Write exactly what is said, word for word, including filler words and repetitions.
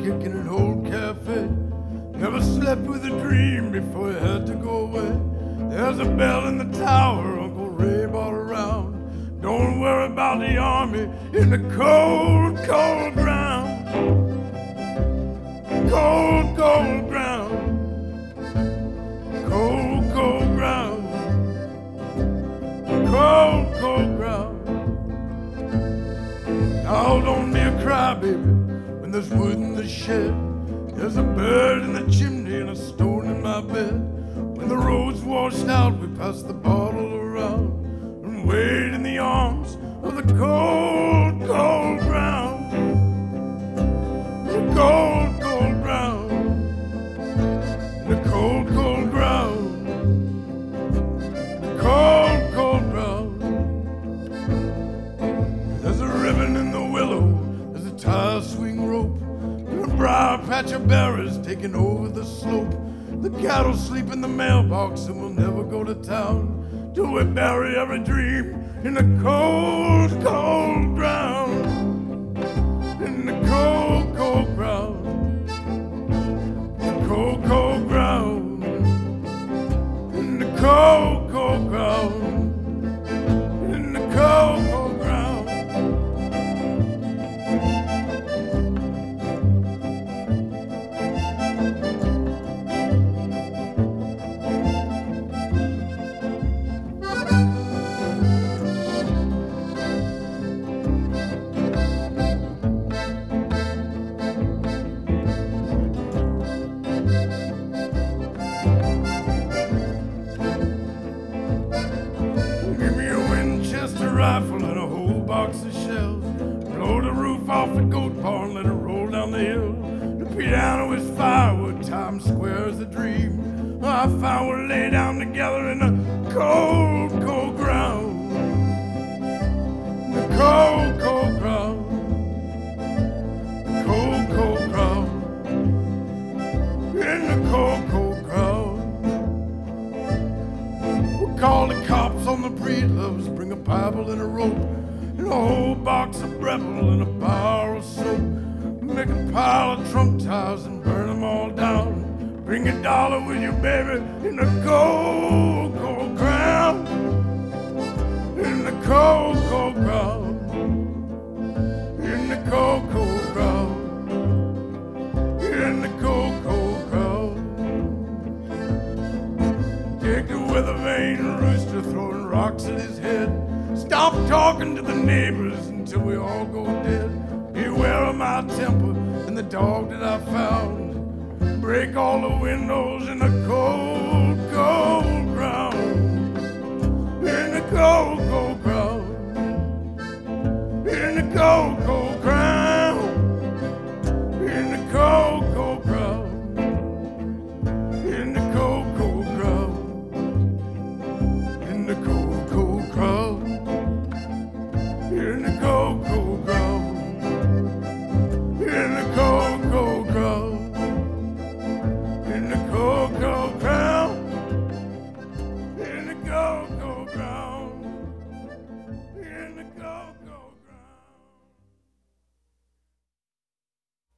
kick in an old cafe. Never slept with a dream before he had to go away. There's a bell in the tower Uncle Ray brought around. Don't worry about the army in the cold, cold ground. Cold, cold ground. Cold, cold ground. Cold, cold ground. Now don't be a crybaby when there's wood in the shed. There's a bird in the chimney and a stone in my bed. When the road's washed out, we pass the bottle around and wait in the arms of the cold, cold ground. The cold, cold ground. The cold, cold ground. The cold, cold ground. There's a ribbon in the willow, there's a tire swing rope, and a briar patch of berries taking over the slope. The cattle sleep in the mailbox and we'll never go to town till we bury every dream in the cold, cold ground. In the cold, cold ground. The cold, cold ground. In the cold, cold ground. In the cold, cold ground. Rifle and a whole box of shells. Blow the roof off the goat barn, let it roll down the hill. The piano is firewood, Times Square is a dream. I found we'll lay down together in the cold, cold ground. The cold, cold ground. The cold, cold ground. In the cold, cold ground. We'll call the cops on the breedloves, bring a Bible and a rope, and a whole box of Breville and a bar of soap. Make a pile of trunk tires and burn them all down. Bring a dollar with you, baby, in the cold, cold ground. In the cold, cold ground. In the cold, cold ground. In the cold, cold ground. Take the weather vane rooster throwing rocks at his head. Stop talking to the neighbors until we all go dead. Beware of my temper and the dog that I found. Break all the windows in the cold, cold ground. In the cold, cold ground. In the cold, cold ground. In the cold, cold ground. In the cold, cold ground. In the cold, cold ground. In the cold, cold ground. In the cold, cold ground. In the cold, cold ground. In the cold, cold ground.